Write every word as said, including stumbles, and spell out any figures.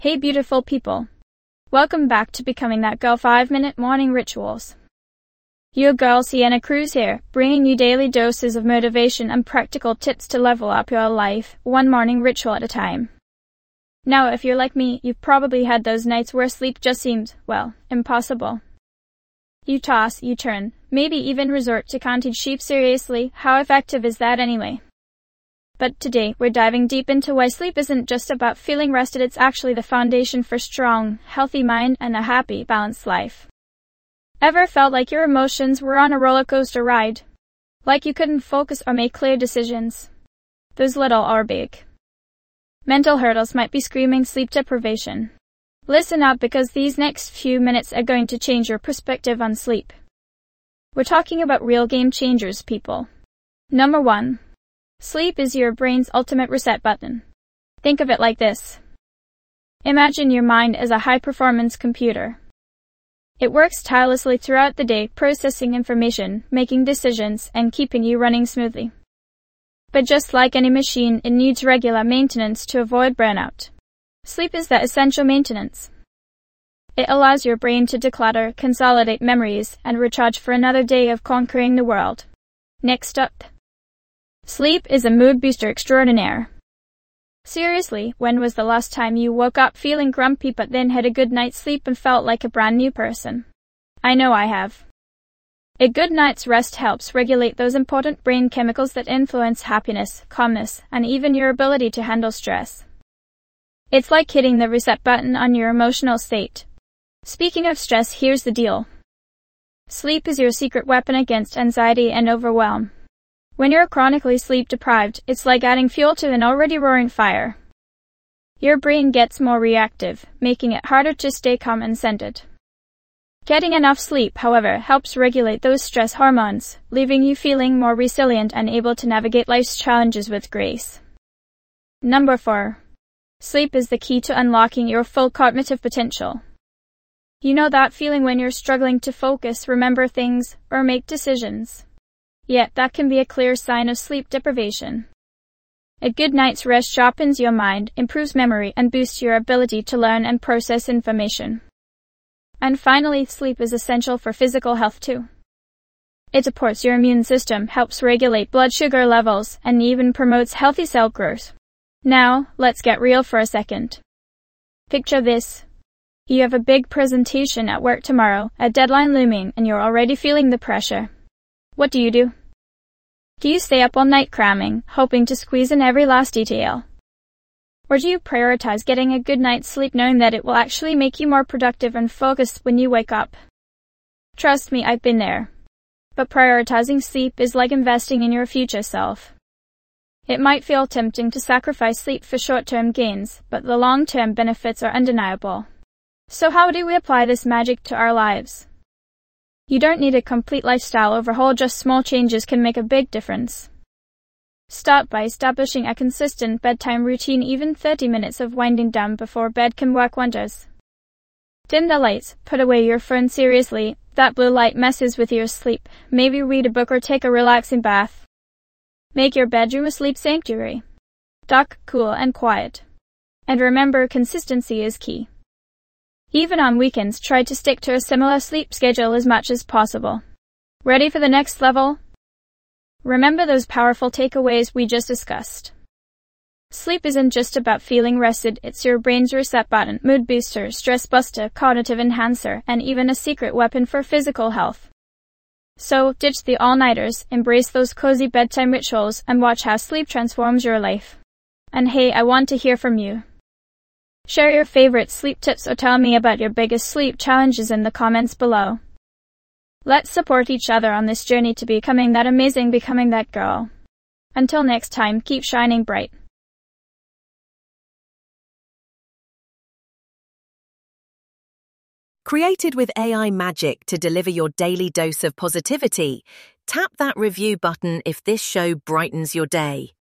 Hey beautiful people. Welcome back to Becoming That Girl five minute Morning Rituals. Your girl Sienna Cruz here, bringing you daily doses of motivation and practical tips to level up your life, one morning ritual at a time. Now, if you're like me, you've probably had those nights where sleep just seemed, well, impossible. You toss, you turn, maybe even resort to counting sheep. Seriously, how effective is that anyway? But today, we're diving deep into why sleep isn't just about feeling rested, it's actually the foundation for strong, healthy mind and a happy, balanced life. Ever felt like your emotions were on a roller coaster ride? Like you couldn't focus or make clear decisions? Those little or big mental hurdles might be screaming sleep deprivation. Listen up, because these next few minutes are going to change your perspective on sleep. We're talking about real game changers, people. Number one. Sleep is your brain's ultimate reset button. Think of it like this. Imagine your mind as a high-performance computer. It works tirelessly throughout the day, processing information, making decisions, and keeping you running smoothly. But just like any machine, it needs regular maintenance to avoid burnout. Sleep is that essential maintenance. It allows your brain to declutter, consolidate memories, and recharge for another day of conquering the world. Next up. Sleep is a mood booster extraordinaire. Seriously, when was the last time you woke up feeling grumpy but then had a good night's sleep and felt like a brand new person? I know I have. A good night's rest helps regulate those important brain chemicals that influence happiness, calmness, and even your ability to handle stress. It's like hitting the reset button on your emotional state. Speaking of stress, here's the deal. Sleep is your secret weapon against anxiety and overwhelm. When you're chronically sleep deprived, it's like adding fuel to an already roaring fire. Your brain gets more reactive, making it harder to stay calm and centered. Getting enough sleep, however, helps regulate those stress hormones, leaving you feeling more resilient and able to navigate life's challenges with grace. Number four. Sleep is the key to unlocking your full cognitive potential. You know that feeling when you're struggling to focus, remember things, or make decisions? Yet that can be a clear sign of sleep deprivation. A good night's rest sharpens your mind, improves memory, and boosts your ability to learn and process information. And finally, sleep is essential for physical health too. It supports your immune system, helps regulate blood sugar levels, and even promotes healthy cell growth. Now, let's get real for a second. Picture this. You have a big presentation at work tomorrow, a deadline looming, and you're already feeling the pressure. What do you do? Do you stay up all night cramming, hoping to squeeze in every last detail? Or do you prioritize getting a good night's sleep, knowing that it will actually make you more productive and focused when you wake up? Trust me, I've been there. But prioritizing sleep is like investing in your future self. It might feel tempting to sacrifice sleep for short-term gains, but the long-term benefits are undeniable. So how do we apply this magic to our lives? You don't need a complete lifestyle overhaul, just small changes can make a big difference. Start by establishing a consistent bedtime routine. Even thirty minutes of winding down before bed can work wonders. Dim the lights, put away your phone. Seriously, that blue light messes with your sleep. Maybe read a book or take a relaxing bath. Make your bedroom a sleep sanctuary. Dark, cool, and quiet. And remember, consistency is key. Even on weekends, try to stick to a similar sleep schedule as much as possible. Ready for the next level? Remember those powerful takeaways we just discussed. Sleep isn't just about feeling rested, it's your brain's reset button, mood booster, stress buster, cognitive enhancer, and even a secret weapon for physical health. So, ditch the all-nighters, embrace those cozy bedtime rituals, and watch how sleep transforms your life. And hey, I want to hear from you. Share your favorite sleep tips or tell me about your biggest sleep challenges in the comments below. Let's support each other on this journey to becoming that amazing, becoming that girl. Until next time, keep shining bright. Created with A I magic to deliver your daily dose of positivity, tap that review button if this show brightens your day.